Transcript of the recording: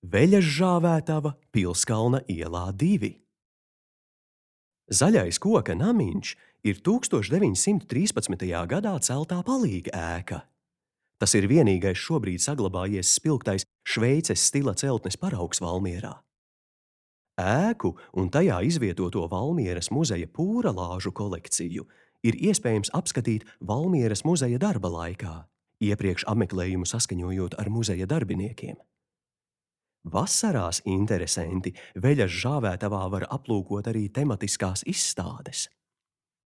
Veļas žāvētava Pilskalna ielā 2. Zaļais koka namiņš ir 1913. gadā celtā palīga ēka. Tas ir vienīgais šobrīd saglabājies spilgtais Šveices stila celtnes paraugs Valmierā. Ēku un tajā izvietoto Valmieras muzeja pūralāžu kolekciju ir iespējams apskatīt Valmieras muzeja darba laikā, iepriekš apmeklējumu saskaņojot ar muzeja darbiniekiem. Vasarās interesanti Veļas žāvētavā var aplūkot arī tematiskās izstādes.